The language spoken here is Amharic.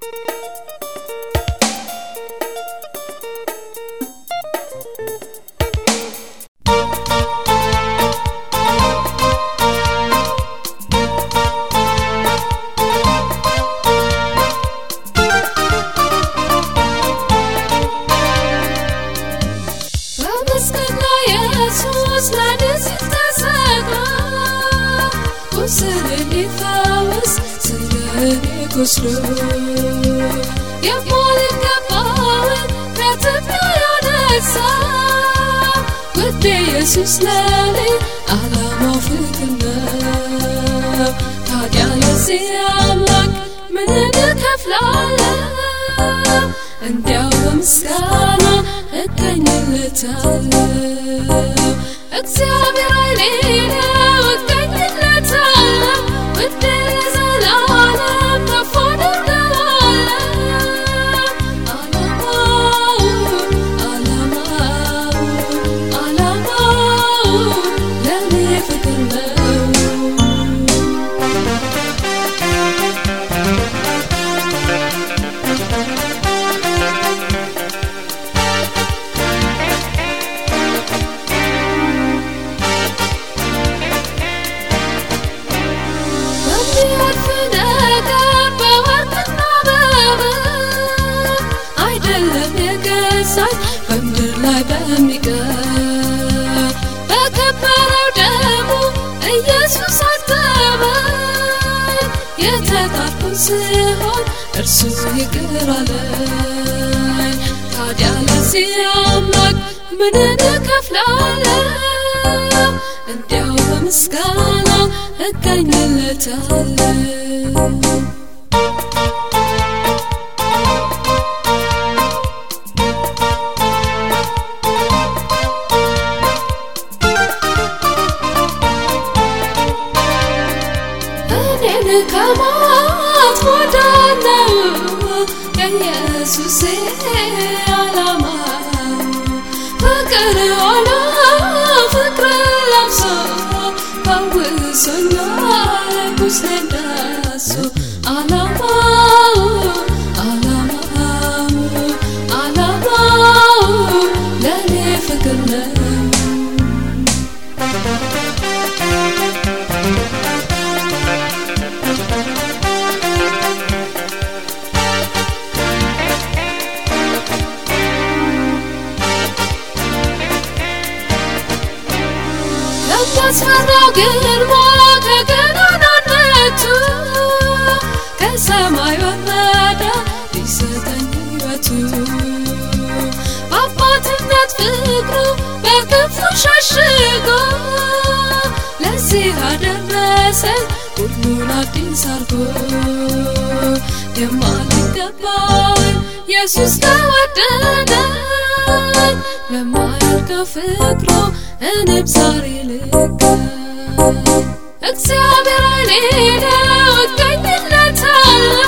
Jesus lali alama fikna tadia lasi amak menena kaflala andiaw miskana akanyiltala እግዚአብሔር አይሌላ ወቀኝለታላ ወደ ዘላለም ተፈደላላ ሲሆን እርሱ ይቅራለኝ ታዲያ ለዚህ አምላክ ምን እንከፍላለን እንዲያው በምስጋና እገኝለታለሁ Jesus alama fakr ala fakr lamso pawsona kuslendaso alama alama alama lale fakr Asfarao girma kagananatu kasamay wada isatani watu apatinat fikru bekefu shashigo lesi hadarase kulun addis argo yemalikabay Jesus tawadana lemayalka fikru እኔም ዛሬ ልክ እግዚአብሔር አይሌላ ወቀኝለታላ